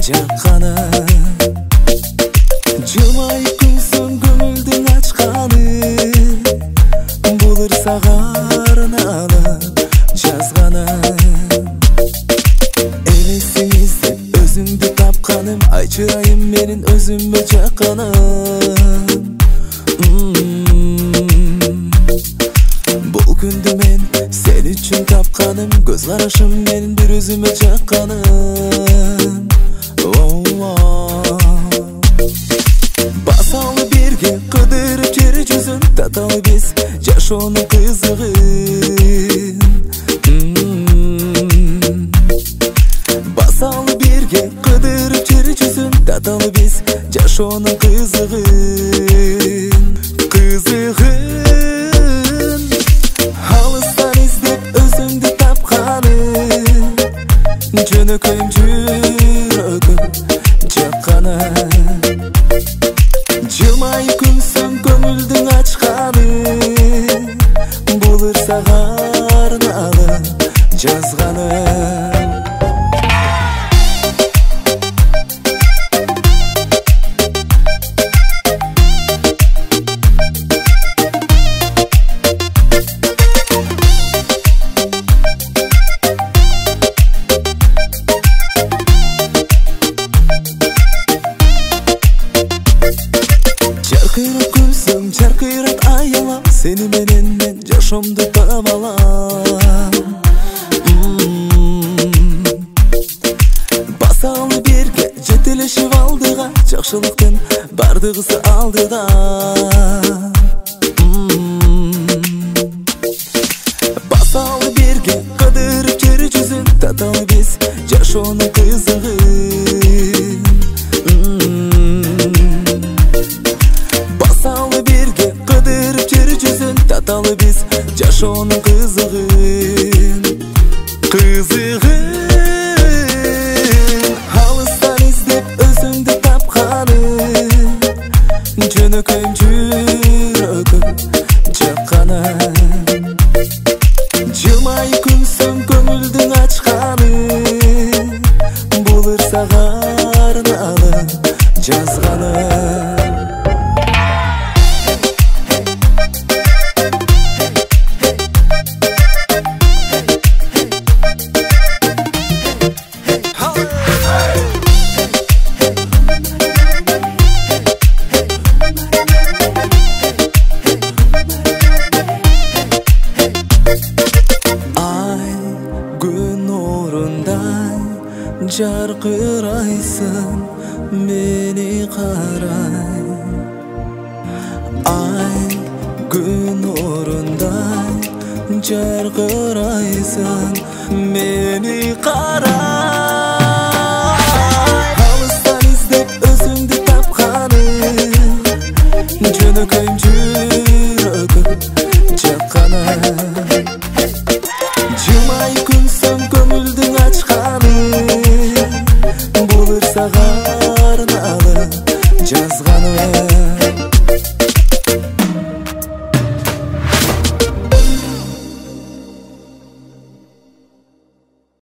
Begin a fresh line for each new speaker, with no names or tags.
жаққаны. Жылмайып күлсін көңілдің ашқаны, болыр саған алып жазғаны. Елесіңізде өзіңді тапқаным, айтшырайым менің өзіме жаққаным. Бұл күнді мен сен үшін тапқаным, көз қарашым менің бір өзіме жаққаным. Басалы бірге қыдырып жер жүзін, таталы біз жашоның қызығын. Басалы бірге қыдырып жер жүзін, таталы біз жашоның қызығын. Алыстан іздеп өзіңді тапқаным, жөнөкөйім жүрегім жаққаны. Жылмайып күлсін көңілдің ашқаны, болыр саған алып жазғаны. Жарқырап күлсің, жарқырап аялам, сені менен мен жашомды табалам. Басалы берге жетелешіп алдыға, жақшылықтың бардығысы алдыда. Басалы берге қыдырып жер жүзін, таталы біз жашоның қызығын. Басалы бірге қыдырып жер жүзін, таталы біз жашоның қызығын. Алыстан іздеп өзіңді тапқаным, жөнөкөйім жүрегім жаққаны. Жылмайып күлсін көңілдің ашқаны, болыр саған алып жазғаны. Жарқырайсың мені қарай, ай күн орындай. Жарқырайсың мені қарай. Алыстан іздеп өзіңді тапқаным, жөнөкөйім жүрегім жаққаны. Жылмайып күлсін көңілдің ашқаны, болыр саған алып жазғаны.